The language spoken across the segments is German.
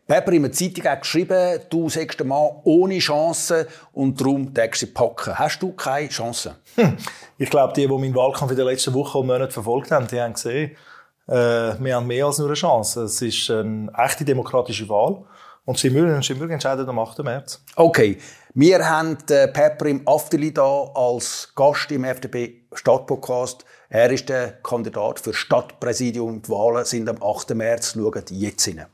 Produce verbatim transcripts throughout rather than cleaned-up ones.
Pepper in einer Zeitung hat geschrieben, du sagst der Mann ohne Chancen und darum darfst du sie packen. Hast du keine Chancen? Hm. Ich glaube, die, die meinen Wahlkampf in den letzten Wochen und Monaten verfolgt haben, die haben gesehen, äh, wir haben mehr als nur eine Chance. Es ist eine echte demokratische Wahl. Und Stimmbürger entscheiden am achten März. Okay. Wir haben äh, Pepper im Afterli da als Gast im F D P-Stadtpodcast. Er ist der Kandidat für Stadtpräsidium. Die Wahlen sind am achten März. Schaut jetzt rein.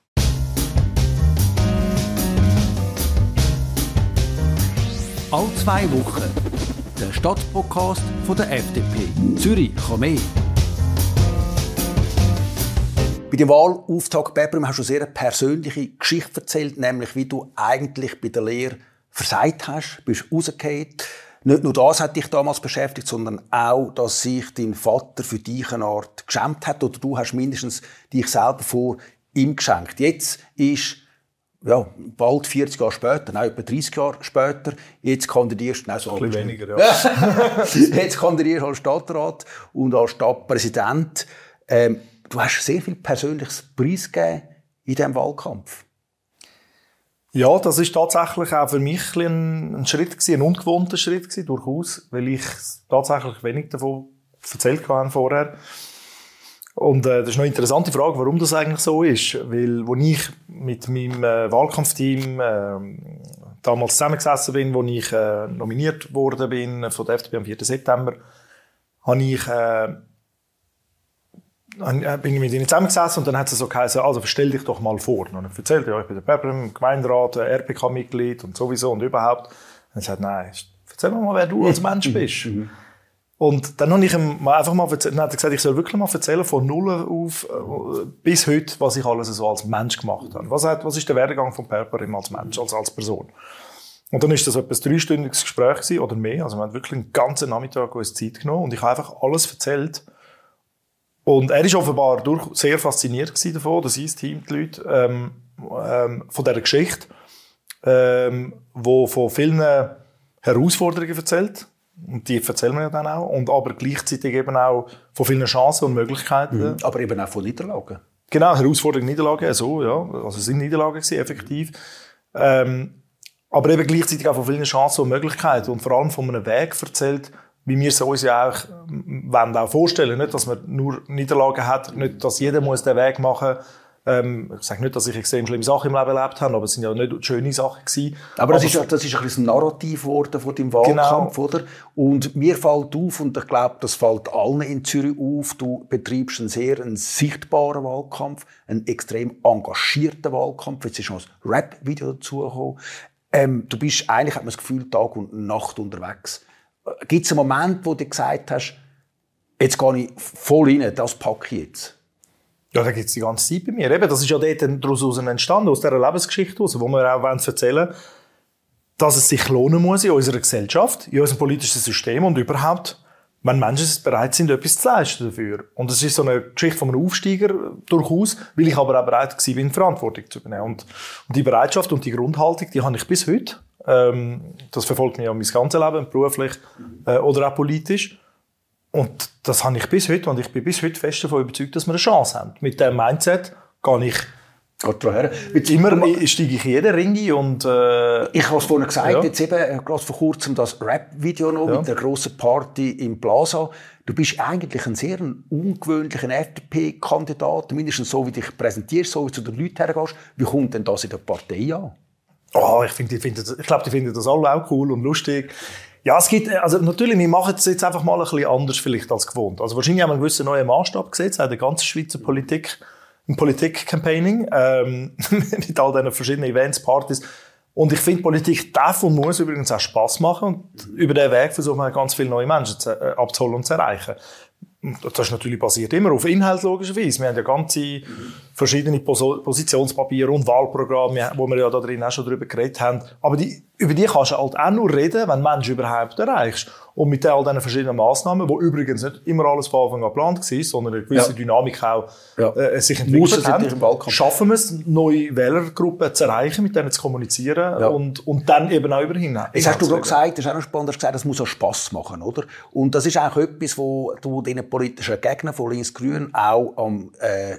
Alle zwei Wochen der Stadtpodcast von der F D P. Zürich, komm her. Bei dem Wahlauftakt Pepper hast du eine sehr persönliche Geschichte erzählt, nämlich wie du eigentlich bei der Lehre versagt hast, bist rausgefallen. Nicht nur das hat dich damals beschäftigt, sondern auch, dass sich dein Vater für dich eine Art geschämt hat oder du hast mindestens dich selber vor ihm geschenkt. Jetzt ist ja, bald vierzig Jahre später, nein, etwa dreißig Jahre später, jetzt kandidierst du, nein, so ein bisschen weniger, ja. Jetzt kandidierst du als Stadtrat und als Stadtpräsident. Ähm, du hast sehr viel persönliches Preisgegeben in diesem Wahlkampf. Ja, das ist tatsächlich auch für mich ein, ein Schritt gewesen, ein ungewohnter Schritt gewesen, durchaus, weil ich tatsächlich wenig davon erzählt habe vorher. Und äh, das ist noch eine interessante Frage, warum das eigentlich so ist. Weil, als ich mit meinem äh, Wahlkampfteam äh, damals zusammengesessen bin, als ich äh, nominiert worden bin von der F D P am vierten September, habe ich, äh, bin ich mit ihnen zusammengesessen und dann hat es so geheißen, also stell dich doch mal vor. Und ich erzählte, ja, ich bin der Pepper, im Gemeinderat, R P K-Mitglied und sowieso und überhaupt. Und er sagt, nein, erzähl mir mal, wer du als Mensch bist. Und dann habe ich ihm einfach mal erzählt, dann hat er gesagt, ich soll wirklich mal erzählen, von null auf äh, bis heute, was ich alles so als Mensch gemacht habe. Was, hat, was ist der Werdegang von Pepper als Mensch, als, als Person? Und dann ist das etwa ein dreistündiges Gespräch gewesen, oder mehr. Also wir haben wirklich einen ganzen Nachmittag uns Zeit genommen und ich habe einfach alles erzählt. Und er ist offenbar durch sehr fasziniert gewesen davon, oder sein Team, die Leute, ähm, ähm, von dieser Geschichte, ähm, die von vielen Herausforderungen erzählt. Und die erzählen wir ja dann auch. Und aber gleichzeitig eben auch von vielen Chancen und Möglichkeiten. Mhm. Aber eben auch von Niederlagen. Genau, Herausforderungen, Niederlagen, so, ja. Also es sind Niederlagen gewesen, effektiv. Ähm, aber eben gleichzeitig auch von vielen Chancen und Möglichkeiten. Und vor allem von einem Weg erzählt, wie wir es uns ja auch, wollen auch vorstellen. Nicht, dass man nur Niederlagen hat, nicht, dass jeder muss den Weg machen muss. Ähm, ich sage nicht, dass ich extrem schlimme Sachen im Leben erlebt habe, aber es sind ja nicht schöne Sachen gewesen. Aber das, aber ist, ja, das ist ein bisschen ein Narrativ geworden von deinem Wahlkampf, genau. Oder? Und mir fällt auf, und ich glaube, das fällt allen in Zürich auf, du betreibst einen sehr einen sichtbaren Wahlkampf, einen extrem engagierten Wahlkampf. Jetzt ist noch ein Rap-Video dazugekommen. Ähm, du bist eigentlich, hat man das Gefühl, Tag und Nacht unterwegs. Gibt es einen Moment, wo du gesagt hast, jetzt gehe ich voll rein, das packe ich jetzt? Ja, da gibt es die ganze Zeit bei mir. Eben, das ist ja dort daraus entstanden, aus dieser Lebensgeschichte heraus, wo wir auch erzählen wollen, dass es sich lohnen muss in unserer Gesellschaft, in unserem politischen System und überhaupt, wenn Menschen bereit sind, etwas zu leisten dafür. Und es ist so eine Geschichte von einem Aufsteiger durchaus, weil ich aber auch bereit war, Verantwortung zu übernehmen. Und, und die Bereitschaft und die Grundhaltung, die habe ich bis heute. Ähm, das verfolgt mich ja mein ganzes Leben, beruflich äh, oder auch politisch. Und das habe ich bis heute, und ich bin bis heute fest davon überzeugt, dass wir eine Chance haben. Mit diesem Mindset gehe ich her. Immer steige ich in jeden Ring ein und, äh, ich habe es vorhin gesagt, ja. Jetzt eben, gerade vor kurzem das Rap-Video noch, ja. Mit der grossen Party im Plaza. Du bist eigentlich ein sehr ungewöhnlicher F D P-Kandidat, mindestens so, wie du dich präsentierst, so wie du zu den Leuten hergehst. Wie kommt denn das in der Partei an? Oh, ich, find, ich, find, ich glaube, die finden das alle auch cool und lustig. Ja, es gibt, also natürlich, wir machen es jetzt einfach mal ein bisschen anders vielleicht als gewohnt. Also wahrscheinlich haben wir einen gewissen neuen Maßstab gesetzt, auch der ganzen Schweizer Politik, im Politik-Campaigning, ähm, mit all diesen verschiedenen Events, Partys. Und ich finde, Politik darf und muss übrigens auch Spass machen. Und über diesen Weg versuchen wir ganz viele neue Menschen zu, äh, abzuholen und zu erreichen. Das ist natürlich basiert immer auf Inhalt, logischerweise. Wir haben ja ganze verschiedene Pos- Positionspapiere und Wahlprogramme, wo wir ja da drin auch schon drüber geredet haben. Aber die, über die kannst du halt auch nur reden, wenn du Menschen überhaupt erreichst. Und mit all diesen verschiedenen Massnahmen, die übrigens nicht immer alles von Anfang an geplant war, sondern eine gewisse ja. Dynamik auch ja. äh, sich entwickelt haben, schaffen wir es, neue Wählergruppen zu erreichen, mit denen zu kommunizieren ja. und, und dann eben auch überhin. Jetzt hast du gerade gesagt, das ist auch noch spannend, hast gesagt, das muss auch Spass machen, oder? Und das ist auch etwas, wo du diesen politischen Gegner von Links-Grün auch am äh,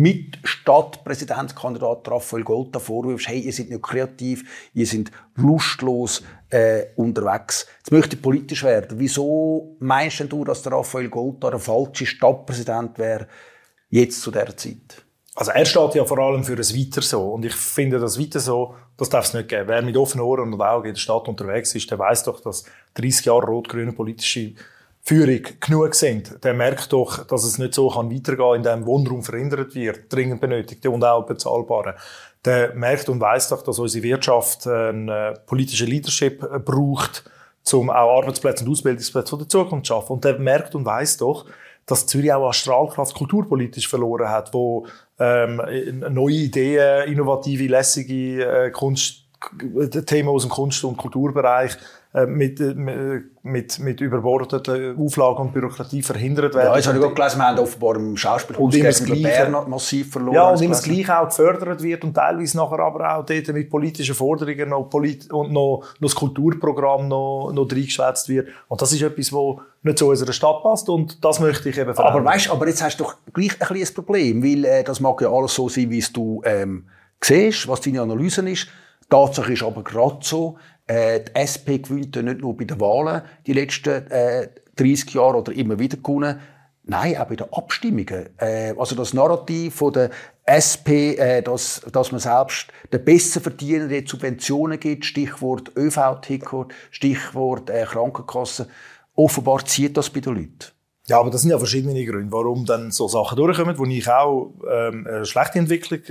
Mitstadtpräsidentskandidat Raphael Golta vorwirfst, hey, ihr seid nicht kreativ, ihr seid lustlos äh, unterwegs. Jetzt möchte ich politisch werden. Wieso meinst du, dass der Raphael Golta der falsche Stadtpräsident wäre, jetzt zu dieser Zeit? Also er steht ja vor allem für ein Weiter so. Und ich finde, das Weiter so, das darf es nicht geben. Wer mit offenen Ohren und Augen in der Stadt unterwegs ist, der weiss doch, dass dreissig Jahre rot-grüne politische Führung genug sind. Der merkt doch, dass es nicht so kann weitergehen, indem Wohnraum verhindert wird, dringend benötigte und auch bezahlbare. Der merkt und weiss doch, dass unsere Wirtschaft eine politische Leadership braucht, um auch Arbeitsplätze und Ausbildungsplätze der Zukunft zu schaffen. Und der merkt und weiss doch, dass Zürich auch an Strahlkraft kulturpolitisch verloren hat, wo ähm, neue Ideen, innovative, lässige äh, Kunst, Themen aus dem Kunst- und Kulturbereich äh, mit, äh, mit, mit überbordeten Auflagen und Bürokratie verhindert werden. Ja, jetzt habe ich auch gelesen, wir haben offenbar im Schauspielhaus gegen Bern massiv verloren. Ja, und immer das Gleiche auch gefördert wird und teilweise nachher aber auch dort mit politischen Forderungen noch polit- und noch, noch das Kulturprogramm noch, noch reingeschwätzt wird. Und das ist etwas, was nicht zu unserer Stadt passt und das möchte ich eben verändern. Aber weißt, aber jetzt hast du doch gleich ein kleines Problem, weil äh, das mag ja alles so sein, wie es du ähm, siehst, was deine Analyse ist. Tatsache ist aber gerade so, äh, die S P gewinnt ja nicht nur bei den Wahlen die letzten äh, dreissig Jahre oder immer wieder gewonnen, nein, auch bei den Abstimmungen. Äh, also das Narrativ von der S P, äh, dass, dass man selbst den Besserverdienern Subventionen gibt, Stichwort Ö V-Ticket, Stichwort äh, Krankenkasse, offenbar zieht das bei den Leuten. Ja, aber das sind ja verschiedene Gründe, warum dann so Sachen durchkommen, wo ich auch ähm, eine schlechte Entwicklung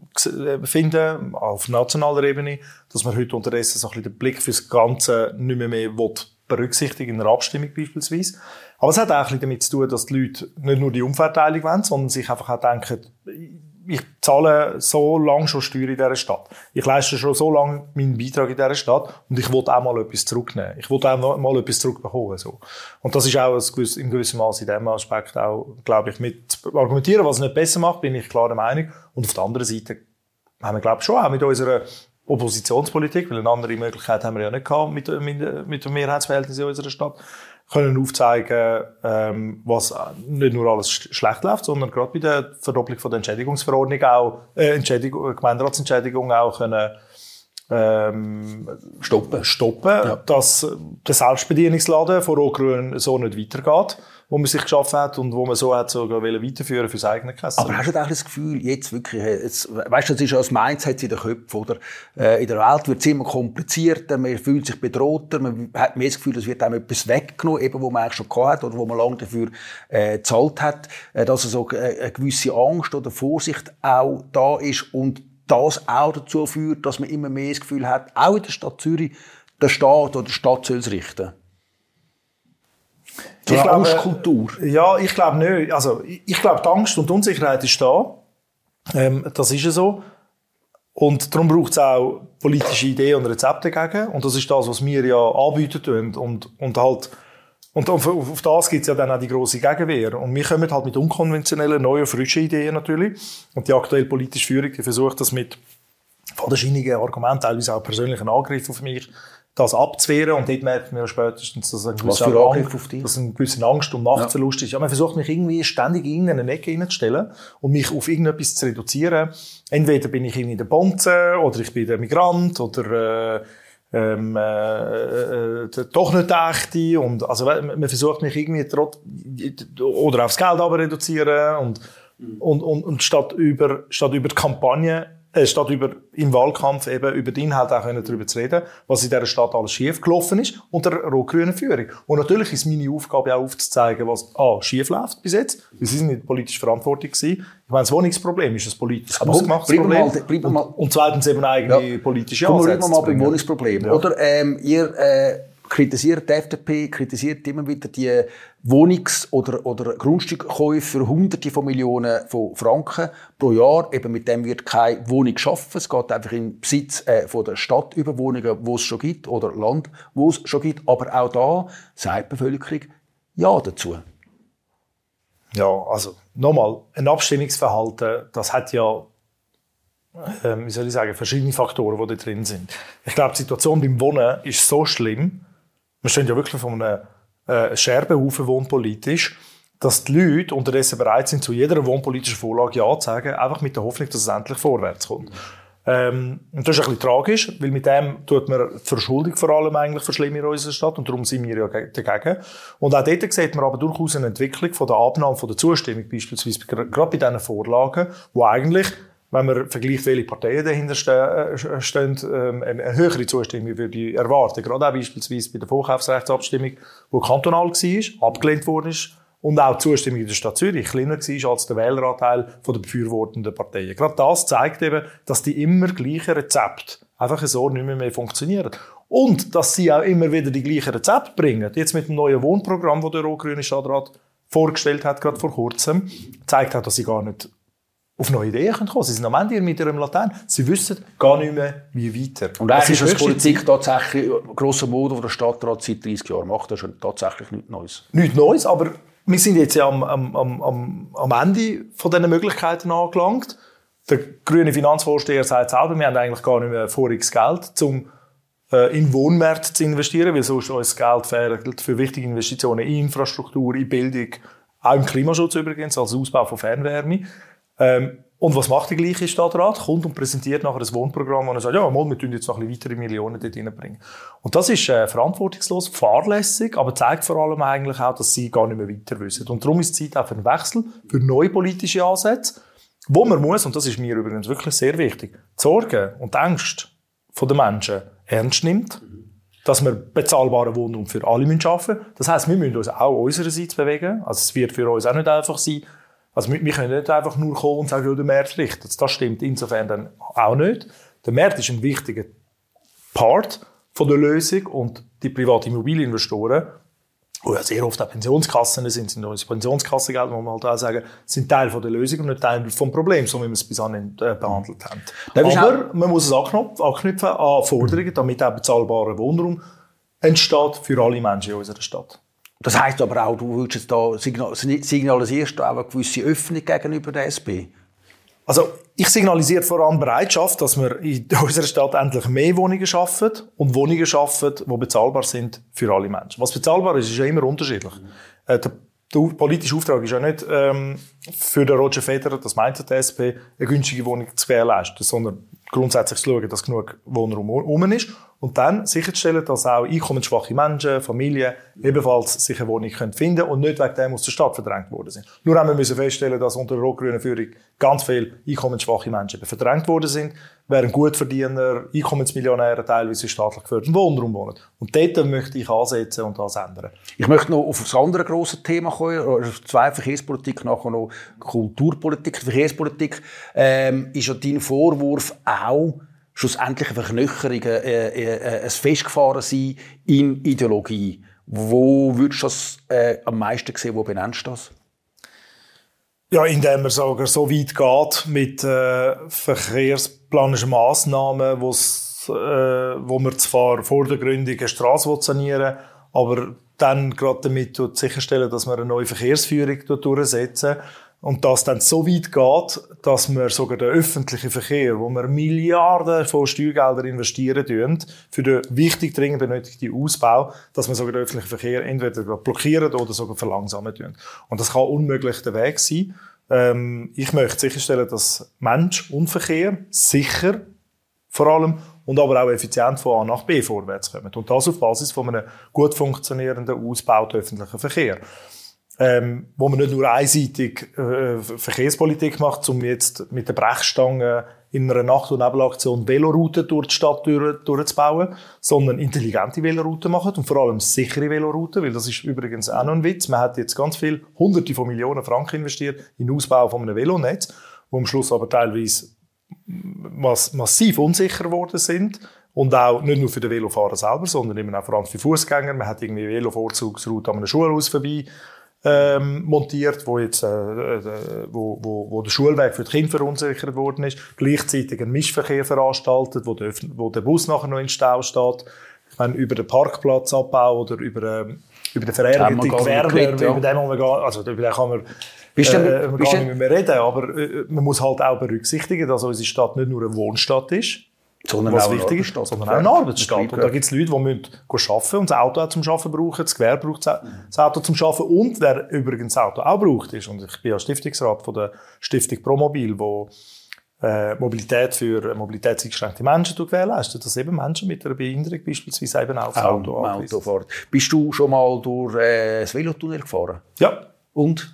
äh, finde, auf nationaler Ebene, dass man heute unterdessen so ein bisschen den Blick fürs Ganze nicht mehr, mehr will berücksichtigen in einer Abstimmung beispielsweise. Aber es hat auch ein bisschen damit zu tun, dass die Leute nicht nur die Umverteilung wollen, sondern sich einfach auch denken, ich zahle so lange schon Steuern in dieser Stadt. Ich leiste schon so lange meinen Beitrag in dieser Stadt und ich will auch mal etwas zurücknehmen. Ich will auch mal etwas zurückbekommen. So. Und das ist auch ein, in gewissem Maße in diesem Aspekt auch, glaube ich, mit argumentieren, was es nicht besser macht, bin ich klar der Meinung. Und auf der anderen Seite haben wir, glaube ich, schon auch mit unserer Oppositionspolitik, weil eine andere Möglichkeit haben wir ja nicht gehabt mit, mit, mit dem Mehrheitsverhältnis in unserer Stadt, können aufzeigen, ähm, was nicht nur alles sch- schlecht läuft, sondern gerade bei der Verdopplung von der Entschädigungsverordnung auch, äh, Entschädigung, Gemeinderatsentschädigung auch können, ähm, Stoppen. stoppen, ja. Dass der Selbstbedienungsladen von Rot-Grün so nicht weitergeht, wo man sich geschaffen hat und wo man so hat sogar weiterführen für seine eigene Kasse. Aber hast du auch das Gefühl, jetzt wirklich, jetzt, weißt du, das ist ja das Mindset in den Köpfen, oder? Äh, in der Welt wird es immer komplizierter, man fühlt sich bedrohter, man hat mehr das Gefühl, es wird einem etwas weggenommen, eben, wo man eigentlich schon gehabt hat oder wo man lange dafür äh, gezahlt hat, äh, dass so äh, eine gewisse Angst oder Vorsicht auch da ist und das auch dazu führt, dass man immer mehr das Gefühl hat, auch in der Stadt Zürich, der Staat oder die Stadt soll es richten. So ich eine glaube, Angstkultur. Ja, ich glaube nicht. Also, ich, ich glaube, die Angst und die Unsicherheit ist da. Ähm, das ist ja so. Und darum braucht es auch politische Ideen und Rezepte dagegen. Und das ist das, was wir ja anbieten. Und, und halt, und auf, auf das gibt es ja dann auch die grosse Gegenwehr. Und wir kommen halt mit unkonventionellen, neuen, frischen Ideen natürlich. Und die aktuelle politische Führung, die versucht das mit vaterscheinigen Argumenten, teilweise auch persönlichen Angriff auf mich, das abzuwehren. Und dort merkt man ja spätestens, dass ein Was für Angriff auf dich? Dass eine gewisse Angst und Machtverlust ja. ist. Ja, man versucht mich irgendwie ständig in eine Ecke hineinzustellen und mich auf irgendetwas zu reduzieren. Entweder bin ich irgendwie der Bonze oder ich bin der Migrant oder äh, ähm, äh, äh, doch nicht der Echte. Und, also, man versucht mich irgendwie trotz, oder aufs Geld aber reduzieren und, mhm. und, und, und statt über, statt über die Kampagne statt über, im Wahlkampf eben über den Inhalt auch darüber zu reden, was in dieser Stadt alles schief gelaufen ist, unter rot-grüner Führung. Und natürlich ist meine Aufgabe auch aufzuzeigen, was A, schief läuft bis jetzt. Wir sind nicht politisch verantwortlich gewesen. Ich meine, das Wohnungsproblem ist ein politisches ausgemachtes Problem. Mal, mal, und, und zweitens eben eigene ja. politische Ansätze. Kommen wir mal beim Wohnungsproblem. Ja. Oder, ähm, ihr, äh, kritisiert die F D P, kritisiert immer wieder die Wohnungs- oder, oder Grundstückkäufe für Hunderte von Millionen von Franken pro Jahr. Eben mit dem wird keine Wohnung geschaffen. Es geht einfach in Besitz äh, von der Stadt über Wohnungen, wo es schon gibt, oder Land, wo es schon gibt. Aber auch da sagt die Bevölkerung ja dazu. Ja, also nochmal, ein Abstimmungsverhalten, das hat ja, äh, wie soll ich sagen, verschiedene Faktoren, die da drin sind. Ich glaube, die Situation beim Wohnen ist so schlimm. Wir stehen ja wirklich von einem äh, Scherbenhaufen wohnpolitisch, dass die Leute unterdessen bereit sind, zu jeder wohnpolitischen Vorlage Ja zu sagen, einfach mit der Hoffnung, dass es endlich vorwärts kommt. Ähm, und das ist ein bisschen tragisch, weil mit dem tut man die Verschuldung vor allem eigentlich verschlimmern in unserer Stadt und darum sind wir ja dagegen. Und auch dort sieht man aber durchaus eine Entwicklung von der Abnahme von der Zustimmung, beispielsweise gerade bei diesen Vorlagen, wo eigentlich, wenn man vergleicht, welche Parteien dahinter stehen, ähm, eine höhere Zustimmung würde ich erwarten. Gerade auch beispielsweise bei der Vorkaufsrechtsabstimmung, die kantonal war, abgelehnt worden ist. Und auch die Zustimmung in der Stadt Zürich kleiner war als der Wähleranteil der befürwortenden Parteien. Gerade das zeigt eben, dass die immer gleichen Rezepte einfach so nicht mehr, mehr funktionieren. Und dass sie auch immer wieder die gleichen Rezepte bringen. Jetzt mit dem neuen Wohnprogramm, das der rot-grüne Stadtrat vorgestellt hat, gerade vor kurzem, zeigt auch, dass sie gar nicht auf neue Ideen kommen können. Sie sind am Ende mit ihrem Latein. Sie wissen gar nicht mehr, wie weiter. Und eigentlich ist das Politik tatsächlich grosser Modo, die der Stadtrat seit dreißig Jahren macht. Das ist tatsächlich nichts Neues. Nichts Neues, aber wir sind jetzt ja am, am, am, am Ende von diesen Möglichkeiten angelangt. Der grüne Finanzvorsteher sagt selber, wir haben eigentlich gar nicht mehr voriges Geld, um äh, in Wohnmärkte zu investieren, weil sonst uns Geld fehlt für wichtige Investitionen in Infrastruktur, in Bildung, auch im Klimaschutz übrigens, als Ausbau von Fernwärme. Ähm, und was macht der gleiche Stadtrat? Kommt und präsentiert nachher ein Wohnprogramm, wo er sagt, ja, mal, wir tun jetzt noch ein bisschen weitere Millionen dort reinbringen. Und das ist äh, verantwortungslos, fahrlässig, aber zeigt vor allem eigentlich auch, dass sie gar nicht mehr weiter wissen. Und darum ist es Zeit auch für einen Wechsel, für neue politische Ansätze, wo man muss, und das ist mir übrigens wirklich sehr wichtig, die Sorgen und die Ängste der Menschen ernst nimmt, dass wir bezahlbaren Wohnraum für alle schaffen müssen. Das heisst, wir müssen uns auch unsererseits bewegen. Also es wird für uns auch nicht einfach sein. Also wir können nicht einfach nur kommen und sagen, ja, der Markt richtet. Das stimmt insofern dann auch nicht. Der Markt ist ein wichtiger Part von der Lösung und die privaten Immobilieninvestoren, die ja sehr oft auch Pensionskassen sind, sind unsere Pensionskassengelder, muss man halt auch sagen, sind Teil von der Lösung und nicht Teil des Problems, so wie wir es bis anhin äh, behandelt haben. Aber man muss es anknüpfen, anknüpfen an Forderungen, damit auch bezahlbarer Wohnraum entsteht für alle Menschen in unserer Stadt. Das heisst aber auch, du willst jetzt da signalisierst du auch eine gewisse Öffnung gegenüber der S P? Also ich signalisiere vor allem Bereitschaft, dass wir in unserer Stadt endlich mehr Wohnungen schaffen und Wohnungen schaffen, die bezahlbar sind für alle Menschen. Was bezahlbar ist, ist ja immer unterschiedlich. Mhm. Äh, der, der politische Auftrag ist ja nicht ähm, für den Roger Federer, das meint die S P, eine günstige Wohnung zu gewährleisten, sondern grundsätzlich zu schauen, dass genug Wohnraum herum ist. Und dann sicherzustellen, dass auch einkommensschwache Menschen, Familien ebenfalls sich eine Wohnung finden können und nicht wegen dem aus der Stadt verdrängt worden sind. Nur haben wir müssen feststellen, dass unter der rot-grünen Führung ganz viele einkommensschwache Menschen verdrängt worden sind, während Gutverdiener, Einkommensmillionäre teilweise staatlich geförderten Wohnraum wohnen. Und dort möchte ich ansetzen und das ändern. Ich möchte noch auf das andere grosse Thema kommen, zwei Verkehrspolitik, nachher noch Kulturpolitik. Verkehrspolitik ähm, ist ja dein Vorwurf auch, schlussendlich eine Verknöcherung, äh, äh, ein Festgefahrensein in Ideologie. Wo würdest du das äh, am meisten sehen? Wo benennst du das? Ja, indem man sogar so weit geht mit äh, verkehrsplanischen Massnahmen, wo's, äh, wo man zwar vor der Gründung eine Strasse sanieren will, aber dann gerade damit sicherstellen, dass man eine neue Verkehrsführung durchsetzen. Und das dann so weit geht, dass wir sogar den öffentlichen Verkehr, wo wir Milliarden von Steuergeldern investieren tun, für den wichtig dringend benötigten Ausbau, dass wir sogar den öffentlichen Verkehr entweder blockieren oder sogar verlangsamen tun. Und das kann unmöglich der Weg sein. Ähm, ich möchte sicherstellen, dass Mensch und Verkehr sicher, vor allem, und aber auch effizient von A nach B vorwärts kommen. Und das auf Basis von einem gut funktionierenden, ausgebauten öffentlichen Verkehr. Ähm, wo man nicht nur einseitig äh, Verkehrspolitik macht, um jetzt mit der Brechstange in einer Nacht- und Nebelaktion Velorouten durch die Stadt durch, durchzubauen, sondern intelligente Velorouten machen und vor allem sichere Velorouten, weil das ist übrigens auch noch ein Witz. Man hat jetzt ganz viel, hunderte von Millionen Franken investiert in den Ausbau von einem Velonetz, wo am Schluss aber teilweise mass- massiv unsicher geworden sind. Und auch nicht nur für den Velofahrer selber, sondern eben auch vor allem für Fußgänger. Man hat irgendwie Velovorzugsroute an einem Schulhaus vorbei Ähm, montiert, wo jetzt äh, äh, wo, wo, wo der Schulweg für die Kinder verunsichert worden ist, gleichzeitig einen Mischverkehr veranstaltet, wo der, wo der Bus nachher noch in Stau steht. Ich meine, über den Parkplatzabbau oder über, ähm, über den verärgerten Gewerbe, ja. über den man gar, also über den kann man, bist äh, du, man gar nicht mehr reden, aber äh, man muss halt auch berücksichtigen, dass unsere Stadt nicht nur eine Wohnstadt ist, Sondern was auch wichtig ist, sondern auch eine Arbeitsstadt. Und da gibt es Leute, die müssen arbeiten und das Auto auch zum Arbeiten brauchen, das Gewerbe braucht das Auto zum Arbeiten und wer übrigens das Auto auch braucht ist, und ich bin ja Stiftungsrat von der Stiftung Promobil, wo äh, Mobilität für mobilitätseingeschränkte Menschen gewährleistet, dass eben Menschen mit einer Behinderung beispielsweise eben auch das Auto Auto fahren. Bist du schon mal durch äh, das Velotunnel gefahren? Ja. Und?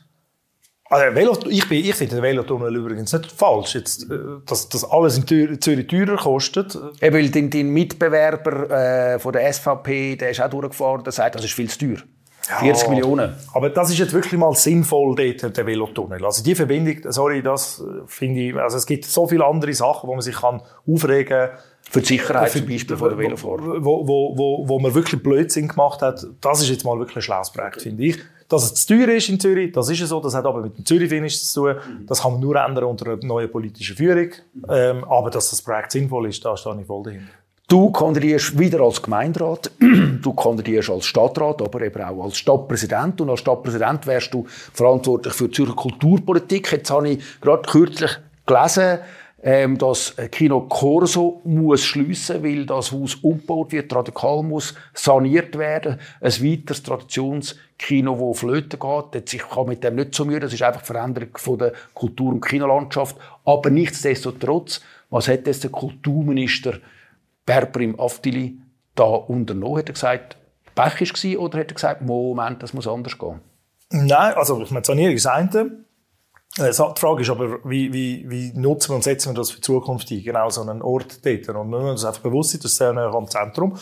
Also Velo, ich, bin, ich finde den Velotunnel übrigens nicht falsch, jetzt, dass das alles in Tür, Zürich teurer kostet. Ja, weil dein, dein Mitbewerber äh, von der S V P, der ist auch durchgefahren, der sagt, das ist viel zu teuer. Ja, vierzig Millionen. Aber das ist jetzt wirklich mal sinnvoll, dort, der Velotunnel. Also die Verbindung, sorry, das finde ich, also es gibt so viele andere Sachen, wo man sich kann aufregen kann. Für die Sicherheit für, zum Beispiel von der Velofahrer. Wo, wo, wo, wo man wirklich Blödsinn gemacht hat, das ist jetzt mal wirklich ein schlaues Projekt, finde ich. Dass es zu teuer ist in Zürich, das ist ja so, das hat aber mit dem Zürich-Finish zu tun. Das kann man nur ändern unter einer neuen politischen Führung. Ähm, aber dass das Projekt sinnvoll ist, da stehe ich voll dahinter. Du kandidierst wieder als Gemeinderat, du kandidierst als Stadtrat, aber eben auch als Stadtpräsident. Und als Stadtpräsident wärst du verantwortlich für die Zürcher Kulturpolitik. Jetzt habe ich gerade kürzlich gelesen, ähm, dass Kino Corso muss schliessen, weil das Haus umgebaut wird, radikal muss saniert werden. Ein weiteres Traditionskino, das flöten geht. Ich kann mit dem nicht so müde. Das ist einfach die Veränderung von der Kultur- und Kinolandschaft. Aber nichtsdestotrotz, was hat jetzt der Kulturminister Berbrim Avtili da unternommen? Hat er gesagt, Pech war, oder hat er gesagt, Moment, das muss anders gehen? Nein, also ich meine, Sanierung ist das eine. Die Frage ist aber, wie, wie, wie nutzen wir und setzen wir das für die Zukunft ein? Genau so einen Ort dort. Und wir müssen uns einfach bewusst sein, das ist sehr nah am Zentrum.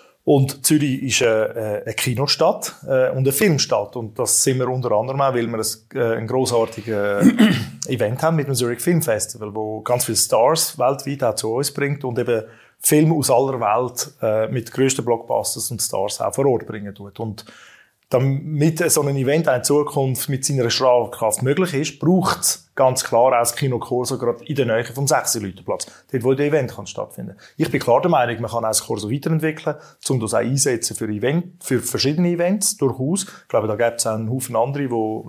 Und Zürich ist eine, eine Kinostadt äh, und eine Filmstadt. Und das sind wir unter anderem auch, weil wir ein, ein grossartiges Event haben mit dem Zurich Film Festival, wo ganz viele Stars weltweit auch zu uns bringt und eben Filme aus aller Welt äh, mit grössten Blockbusters und Stars auch vor Ort bringen tut. Und damit so ein Event in Zukunft mit seiner Strahlkraft möglich ist, braucht es ganz klar auch das Kino Corso gerade in der Nähe vom Sechsi-Leute-Platz, dort wo das Event kann stattfinden. Ich bin klar der Meinung, man kann auch das Corso weiterentwickeln, um das auch einsetzen für, Event, für verschiedene Events durchaus. Ich glaube, da gibt es auch einen Haufen andere,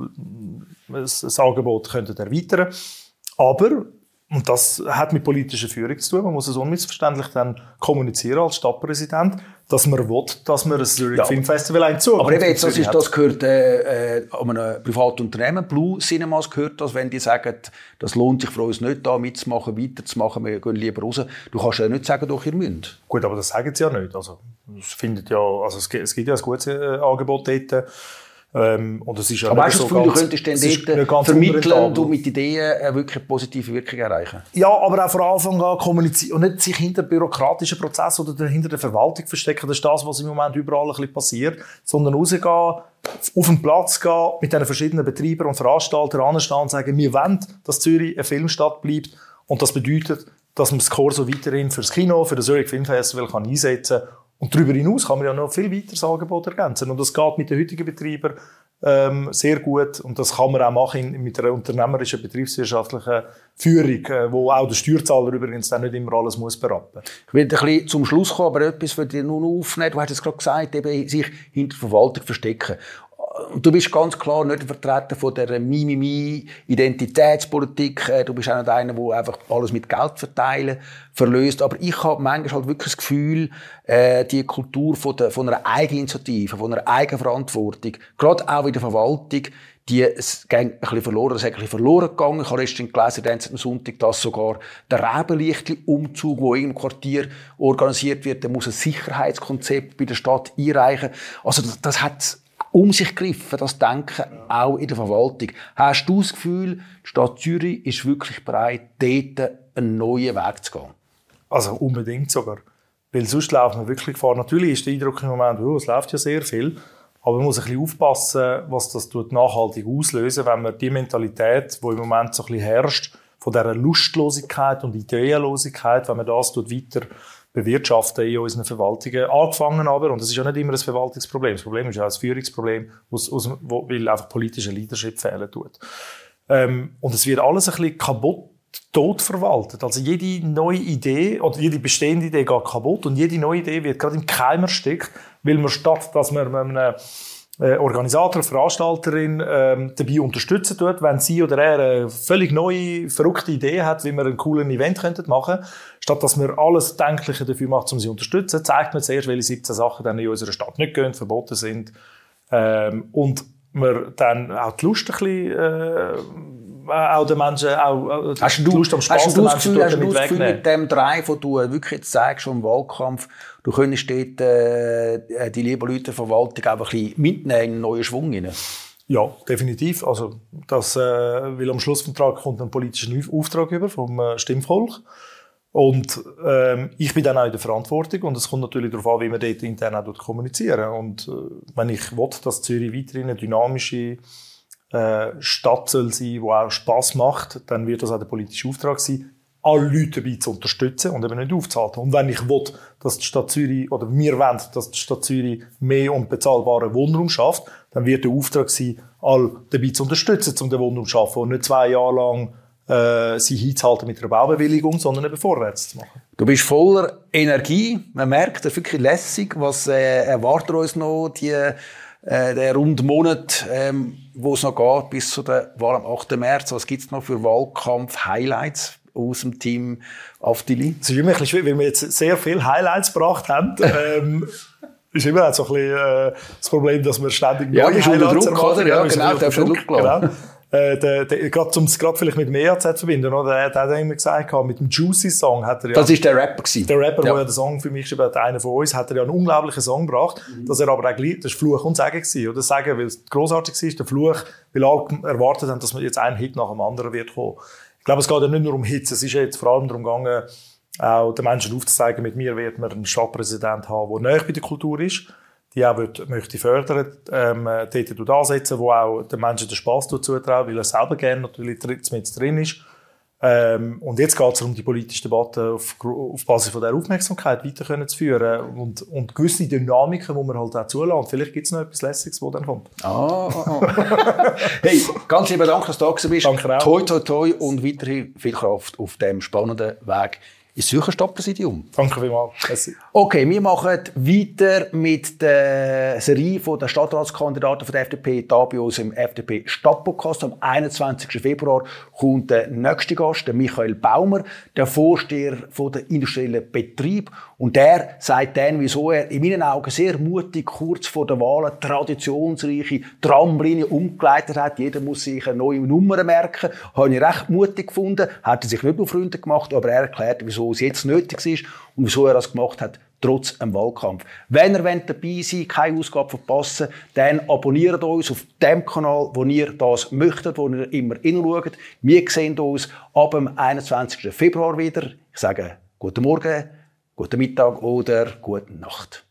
die das Angebot könnten erweitern. Aber und das hat mit politischer Führung zu tun. Man muss es unmissverständlich dann kommunizieren als Stadtpräsident, dass man will, dass man das Zurich ja, Film Festival ein Zukunft aber eben, das, ist, das gehört äh, äh, an einem privaten Unternehmen. Blue Cinemas gehört das, wenn die sagen, das lohnt sich für uns nicht, da mitzumachen, weiterzumachen, wir gehen lieber raus. Du kannst ja nicht sagen, doch, ihr müsst. Gut, aber das sagen sie ja nicht. Also, es, findet ja, also es, gibt, es gibt ja ein gutes äh, Angebot dort. Ähm, und es ist ja aber hast du so das Gefühl, ganz, du könntest dann dort vermitteln und mit Ideen eine wirklich positive Wirkung erreichen? Ja, aber auch von Anfang an kommunizieren und nicht sich hinter bürokratischen Prozessen oder hinter der Verwaltung verstecken. Das ist das, was im Moment überall ein bisschen passiert. Sondern rausgehen, auf den Platz gehen, mit den verschiedenen Betreibern und Veranstaltern anstehen und sagen, wir wollen, dass Zürich eine Filmstadt bleibt. Und das bedeutet, dass man das Corso weiterhin für das Kino, für das Zurich Film Festival kann einsetzen kann. Und darüber hinaus kann man ja noch viel weiteres Angebot ergänzen. Und das geht mit den heutigen Betreibern ähm, sehr gut. Und das kann man auch machen mit einer unternehmerischen, betriebswirtschaftlichen Führung, äh, wo auch der Steuerzahler übrigens dann nicht immer alles muss berappen. Ich will ein bisschen zum Schluss kommen, aber etwas für dich nur aufnehmen. Du hast es gerade gesagt, eben sich hinter der Verwaltung verstecken. Du bist ganz klar nicht ein Vertreter von der Mimimi-Identitätspolitik. Du bist auch nicht einer, der einfach alles mit Geld verteilen verlöst. Aber ich habe manchmal halt wirklich das Gefühl, die Kultur von, der, von einer Eigeninitiative, von einer Eigenverantwortung, gerade auch in der Verwaltung, die es ging ein bisschen verloren, das ist ein bisschen verloren gegangen. Ich habe gestern gelesen, am Sonntag, dass sogar der Rebenlichtli-Umzug, der im Quartier organisiert wird, der muss ein Sicherheitskonzept bei der Stadt einreichen. Also das, das hat um sich gegriffen, das Denken auch in der Verwaltung. Hast du das Gefühl, die Stadt Zürich ist wirklich bereit, dort einen neuen Weg zu gehen? Also unbedingt sogar. Weil sonst laufen wir wirklich Gefahr. Natürlich ist der Eindruck im Moment, oh, es läuft ja sehr viel. Aber man muss ein bisschen aufpassen, was das nachhaltig auslösen, wenn man die Mentalität, die im Moment so ein bisschen herrscht, von dieser Lustlosigkeit und Ideenlosigkeit, wenn man das weiter bewirtschaften in unseren Verwaltungen. Angefangen aber, und das ist ja nicht immer ein Verwaltungsproblem, das Problem ist ja auch ein Führungsproblem, aus, aus, wo, weil einfach politische Leadership fehlen tut. Ähm, und es wird alles ein bisschen kaputt, tot verwaltet. Also jede neue Idee oder jede bestehende Idee geht kaputt und jede neue Idee wird gerade im Keim erstickt, weil man statt, dass man einem äh, Organisator, Veranstalterin ähm, dabei unterstützen tut, wenn sie oder er eine völlig neue, verrückte Idee hat, wie wir einen coolen Event könnten machen, statt dass wir alles Denkliche dafür macht, um sie zu unterstützen, zeigt man zuerst, welche siebzehn Sachen dann in unserer Stadt nicht gehen, verboten sind. Ähm, und wir dann auch die Lust ein bisschen, äh, auch den Menschen, auch, hast die du, Lust am Spaß hast du das Menschen Gefühl, hast du das wegnehmen. Gefühl mit dem Drive, den du wirklich jetzt sagst, schon im Wahlkampf, du könntest dort äh, die lieben Leute der Verwaltung auch ein bisschen mitnehmen in einen neuen Schwung rein? Ja, definitiv. Also, das, äh, weil am Schluss vom Tag kommt ein politischer Auftrag über vom äh, Stimmvolk. Und ähm, ich bin dann auch in der Verantwortung und es kommt natürlich darauf an, wie man dort intern auch kommunizieren. Und äh, wenn ich will, dass Zürich weiterhin eine dynamische äh, Stadt soll sein, die auch Spass macht, dann wird das auch der politische Auftrag sein, alle Leute dabei zu unterstützen und eben nicht aufzuhalten. Und wenn ich will, dass die Stadt Zürich, oder wir wollen, dass die Stadt Zürich mehr und bezahlbaren Wohnraum schafft, dann wird der Auftrag sein, alle dabei zu unterstützen, um den Wohnraum zu schaffen und nicht zwei Jahre lang äh, sich hinzuhalten mit einer Baubewilligung, sondern eben vorwärts zu machen. Du bist voller Energie. Man merkt, das ist wirklich lässig. Was äh, erwartet uns noch die, äh, der rund Monat, ähm, wo es noch geht, bis zu der Wahl am achten März? Was gibt es noch für Wahlkampf-Highlights aus dem Team Afdili? Es ist immer ein bisschen schwierig, weil wir jetzt sehr viele Highlights gebracht haben. ähm, ist immer so ein bisschen äh, das Problem, dass wir ständig ja, neue Highlights Druck, oder? Ja, genau, der Druck, genau. Äh, der, der, gerade, um es gerade vielleicht mit dem E A Z zu verbinden, oder? Er hat immer gesagt, mit dem Juicy-Song hat er ja... Das ist der Rapper gewesen. Der Rapper, ja. der ja den Song für mich geschrieben hat, einer von uns, hat er ja einen unglaublichen Song gebracht, mhm. dass er aber auch gleich, das war Fluch und Segen gewesen, oder? Sagen, weil es grossartig war, der Fluch, weil alle erwartet haben, dass man jetzt ein Hit nach dem anderen wird kommen. Ich glaube, es geht ja nicht nur um Hits, es ist jetzt vor allem darum gegangen, auch den Menschen aufzuzeigen, mit mir wird man einen Stadtpräsident haben, der näher bei der Kultur ist, die auch wird, möchte fördern, ähm, dort ansetzen, wo auch den Menschen den Spass zutrauen, weil er selber gerne natürlich mit drin ist. Ähm, und jetzt geht es darum, die politische Debatte auf, auf Basis von der Aufmerksamkeit weiter können zu führen und, und gewisse Dynamiken, die man halt auch zulassen. Vielleicht gibt es noch etwas Lässiges, das dann kommt. Ah, ah, ah. Hey, ganz lieben Dank, dass du da bist. Danke auch. Toi, toi, toi und weiterhin viel Kraft auf diesem spannenden Weg ins Zürcher Stadtpräsidium. Danke vielmals. Merci. Okay, wir machen weiter mit der Serie der Stadtratskandidaten von der F D P hier bei uns im F D P-Stadtpodcast. Am einundzwanzigsten Februar kommt der nächste Gast, der Michael Baumer, der Vorsteher von der industriellen Betrieb. Und der sagt dann, wieso er in meinen Augen sehr mutig kurz vor der Wahl eine traditionsreiche Tramlinie umgeleitet hat. Jeder muss sich eine neue Nummer merken. Habe ich recht mutig gefunden. Hat er sich nicht nur Freunde gemacht, aber er erklärt, wieso es jetzt nötig ist und wieso er das gemacht hat, trotz einem Wahlkampf. Wenn ihr dabei seid, wollt, keine Ausgabe verpassen, dann abonniert uns auf dem Kanal, wo ihr das möchtet, wo ihr immer hinschaut. Wir sehen uns ab dem einundzwanzigsten Februar wieder. Ich sage guten Morgen, guten Mittag oder gute Nacht.